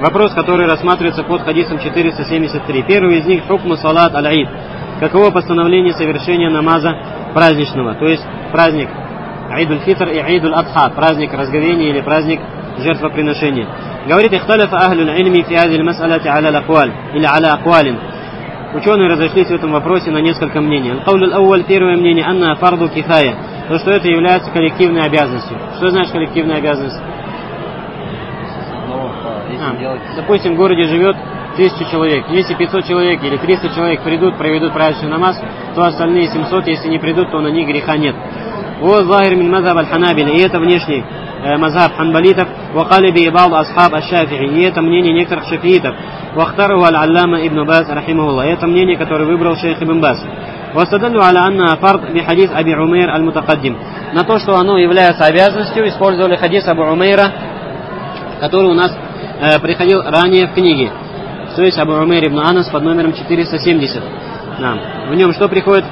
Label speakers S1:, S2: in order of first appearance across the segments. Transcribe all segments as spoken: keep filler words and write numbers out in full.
S1: Вопрос, который рассматривается под хадисом четыреста семьдесят три. Первый из них — хукму салат аль-Ид. Каково постановление совершения намаза праздничного, то есть праздник Айд-уль-Фитр и Айд-уль-Адха, праздник разговения или праздник жертвоприношения. Говорит: ихталафа ахлюль ильми фи азиль мас'алати аля акваль или аля аквалин. Ученые разошлись в этом вопросе на несколько мнений. Аль-кауль аль-ауаль, первое мнение, анна фарду кифая, то, что это является коллективной обязанностью. Что значит коллективная обязанность? А, допустим, в городе живет тысяча человек. Если пятьсот человек или триста человек придут, проведут праздничный намаз, то остальные семьсот, если не придут, то на них греха нет. Вот захир мин мазхаб аль-ханабили, и это внешний э, мазхаб ханбалитов, вакали би ибад асхаб аш-шафи'и, и это мнение некоторых шафиитов, вахтару аль-аллама ибн Баз рахимахуллах, это мнение, которое выбрал шейх ибн Баз. Вастадаллю аля анна фард би хадис Аби Умейр аль-мутакаддим, на то, что оно является обязанностью, использовали хадис Абу Умейра, который у нас э, приходил ранее в книге. То есть Абу Умейр ибн Анас под номером четыреста семьдесят. Да. В нем что приходит?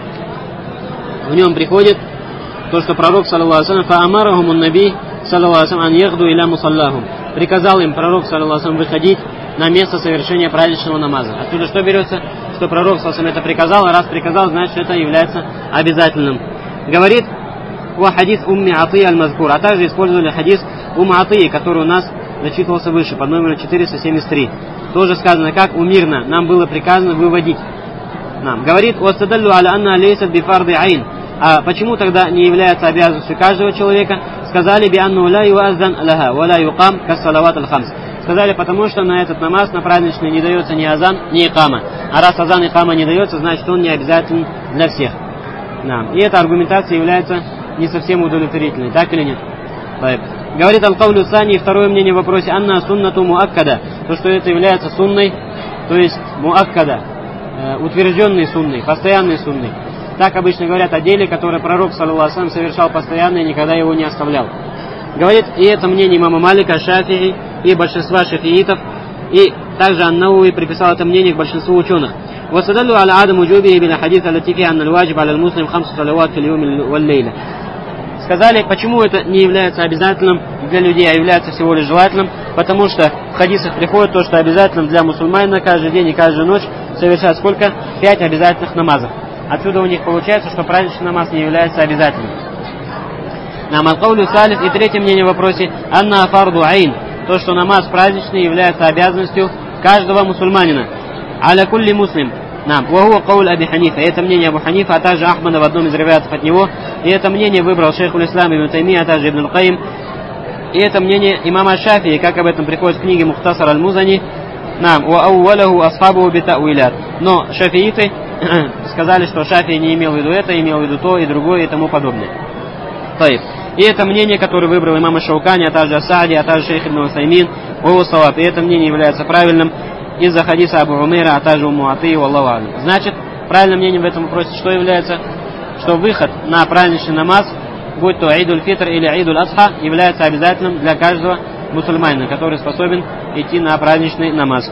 S1: В нем приходит то, что пророк, саллаллаху алейхи ва саллям, фаамарахум ан-наби, саллаллаху алейхи ва саллям, ан яхду иля мусаллахум, приказал им пророк, саллаллаху алейхи ва саллям, выходить на место совершения праздничного намаза. Отсюда что берется? Что пророк, саллаллаху алейхи ва саллям, это приказал, а раз приказал, значит, это является обязательным. Говорит: ва хадис умми Аты аль-мазкур, а также использовали хадис умми Аты, который у нас зачитывался выше, под номером четыреста семьдесят три. Тоже сказано, как умирно, нам было приказано выводить. Нам. Говорит: «Вастадаллю аля анна лейсат бифарды айн». А почему тогда не является обязанностью каждого человека? Сказали: «Бианну ла юаззан лаха, ва ла юкам кассалават аль-хамс». Сказали, потому что на этот намаз, на праздничный, не дается ни азан, ни икама. А раз азан и икама не дается, значит, он не обязателен для всех. Нам. И эта аргументация является не совсем удовлетворительной, так или нет? Говорит аль-каулю сани, второе мнение в вопросе: анна суннату муаккада, то, что это является сунной, то есть муаккада, э, утвержденной сунной, постоянной сунной. Так обычно говорят о деле, которое пророк, саллаллаху алейхи ва саллям, совершал постоянно и никогда его не оставлял. Говорит, и это мнение имама Малика, Шафии и большинства шафиитов, и также ан-Науви приписал это мнение к большинству ученых. وَسَدَلُّ عَلَى عَدَمِ وُجُوبِهِ بِالْحَدِيثِ الَّتِي فِيهَا أَنَّ الْوَاجِبَ عَلَى الْمُسْلِمِ خَمْسُ صَلَوَاتٍ فِي الْيَوْمِ وَاللَّيْلَةِ. Сказали, почему это не является обязательным для людей, а является всего лишь желательным, потому что в хадисах приходит то, что обязательным для мусульманина каждый день и каждую ночь совершать сколько? Пять обязательных намазов. Отсюда у них получается, что праздничный намаз не является обязательным. Нам аль-каулю салиф, и третье мнение в вопросе: анна фарду айн, то, что намаз праздничный является обязанностью каждого мусульманина. Аля кулли муслим. Нам. Вахуа кауль Аби Ханифа. Это мнение Абу Ханифа, а также Ахмада в одном из риваятов от него. И это мнение выбрал шейхуль ислам ибн Таймия, а также Ибн аль-Каим. И это мнение имама Шафии, как об этом приходит в книге Мухтасар аль-Музани. Нам. Ва аувалаху асхабу битауилят. Но шафииты сказали, что Шафии не имел в виду это, имел в виду то и другое и тому подобное. Таиб. И это мнение, которое выбрал имам Шаукани, а также Асади, а также шейх Ибн Усаймин, Уусаваб. И это мнение является правильным из-за хадиса Абу Умейра, а также Умму Аты, валлаху а'лям. Значит, правильным мнением в этом вопросе что является? Что выход на праздничный намаз, будь то Айд-уль-Фитр или Айд-уль-Адха, является обязательным для каждого мусульманина, который способен идти на праздничный намаз.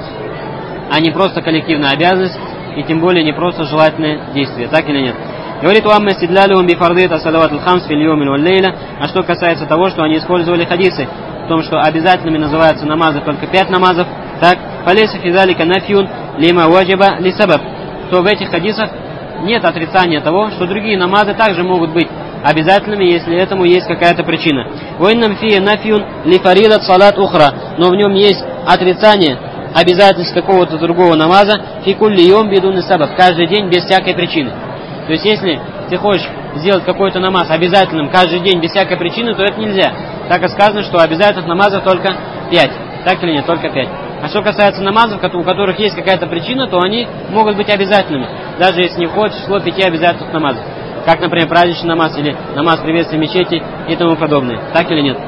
S1: А не просто коллективная обязанность, и тем более не просто желательное действие. Так или нет? Говорит: «Уамма стидлялюхум бифардит ас-салават аль-хамс фил йоми валь-лейля». А что касается того, что они использовали хадисы, в том, что обязательными называются намазы только пять намазов, так, фалейса фи залика нафьюн лима ваджиба ли сабаб, то в этих хадисах нет отрицания того, что другие намазы также могут быть обязательными, если этому есть какая-то причина. Уиннам фи нафьюн ли фаридат салат ухра, но в нем есть отрицание обязательств какого-то другого намаза, фи кулли йом бидун сабаб, каждый день без всякой причины. То есть, если ты хочешь сделать какой-то намаз обязательным каждый день без всякой причины, то это нельзя. Так и сказано, что обязательных намазов только пять. Так или нет? Только пять. А что касается намазов, у которых есть какая-то причина, то они могут быть обязательными, даже если не входит в число пяти обязательных намазов. Как, например, праздничный намаз или намаз приветствия мечети и тому подобное. Так или нет?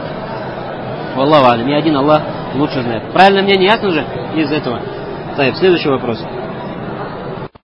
S1: Валлаху а'лям. Ни один Аллах лучше знает. Правильное мнение ясно же из этого? Следующий вопрос.